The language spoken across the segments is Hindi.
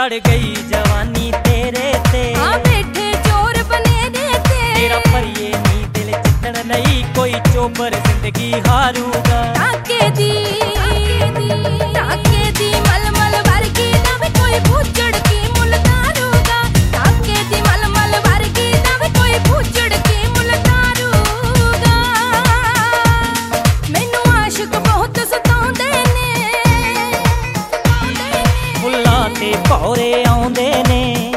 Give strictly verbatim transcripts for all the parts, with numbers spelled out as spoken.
चढ़ गई जवानी तेरे ते, हाँ बैठे चोर बने देते। तेरा परिये नी दिल जितन नहीं कोई चोबर जिंदगी हारूगा। टाके दी टाके दी मलमल वर्गी ना भी कोई भूचड़ की मुल दारूगा। टाके दी मलमल वर्गी ना भी कोई भूचड़ की मुल दारूगा। मैनू आशिक बहुत सताउंदे ने, फुल्लां ते भौरे आउंदे ने।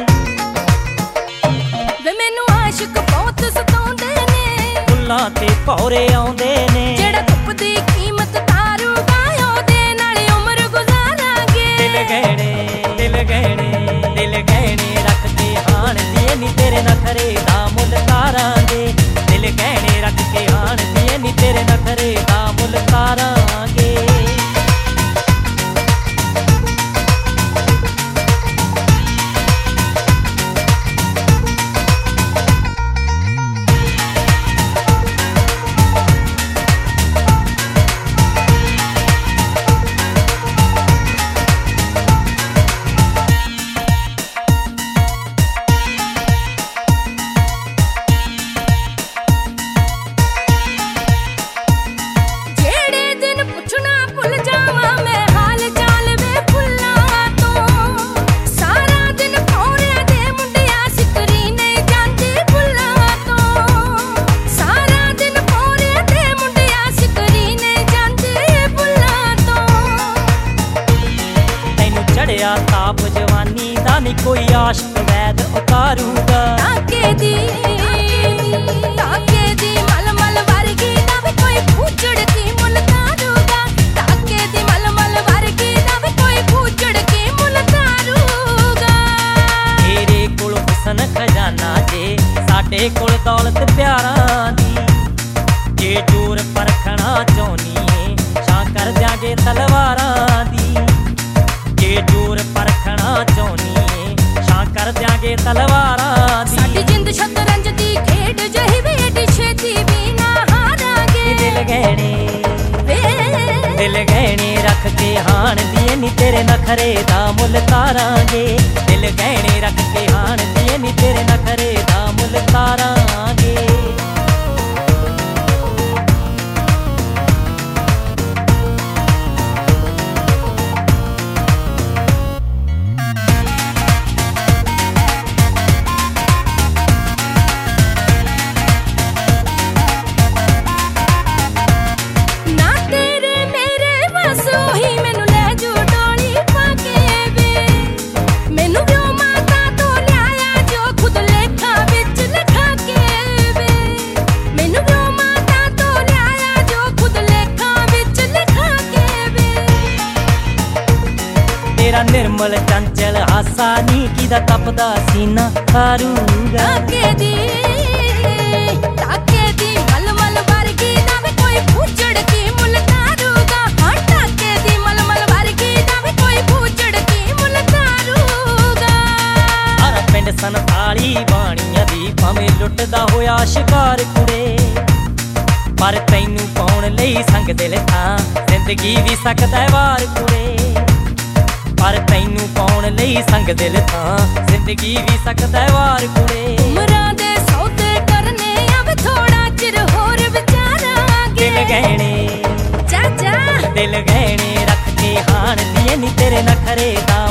वे मैनू आशिक बहुत सताउंदे ने, फुल्लां ते भौरे आउंदे ने। जेड़ा धुप दी कीमत तारूगा ओदे नाल उम्र गुजारांगे। दिल गहने दिल गहने दिल गहने रख के हाण दिए नी तेरे नखरे दा मुल तारांगे। दिल गहने रख के हाण दिए नी तेरे नखरे दा मुल तारांगे। ताप जवानी दा नी कोई आशिक वैद उतारूगा। टाके दी टाके दी मलमल वर्गी ना भी कोई भूचड़ की मुल तारूगा। टाके दी मलमल वर्गी ना भी कोई भूचड़ की मुल तारूगा। तेरे कोल हुसन खजाना जे साडे कोल दौलत प्यारां दी। जे जोर परखना चाहुनी है छां कर दियांगे तलवारां दी। जे जोर परखना चाहुनी है छां कर दियांगे तलवारां दी। साडी जिंद शतरंज दी खेड जही वेडी छेती भी ना हारांगे। दिल गहने दिल गहने रख के हाण दिए नी तेरे नखरे दा मुल तारांगे। दिल गहने रख के हाण दिए नी तेरे नखरे दा मुल तारांगे। तेरा निर्मल चंचल हासा नी किदा तपदा सीना तारूगा। टाके दी टाके दी मलमल वर्गी ना भी कोई भूचड़ की मुल तारूगा। हाँ टाके दी मलमल वर्गी ना भी कोई भूचड़ की मुल तारूगा। हर पिंड संताली बाणियां दी भावें लुटदा होया शिकार कुड़े। पर तैनू पाउण लई संग दिल थां जिंदगी भी सकदा है वार कुड़े। पर तैनू पाउण लई संग दिल थां जिंदगी भी सकदा है वार कुड़े। उमरां दे सौदे करने अब थोड़ा चिर होर विचारांगे। दिल गहने जा जा दिल गहने रख के हाण दिए नी तेरे नखरे दा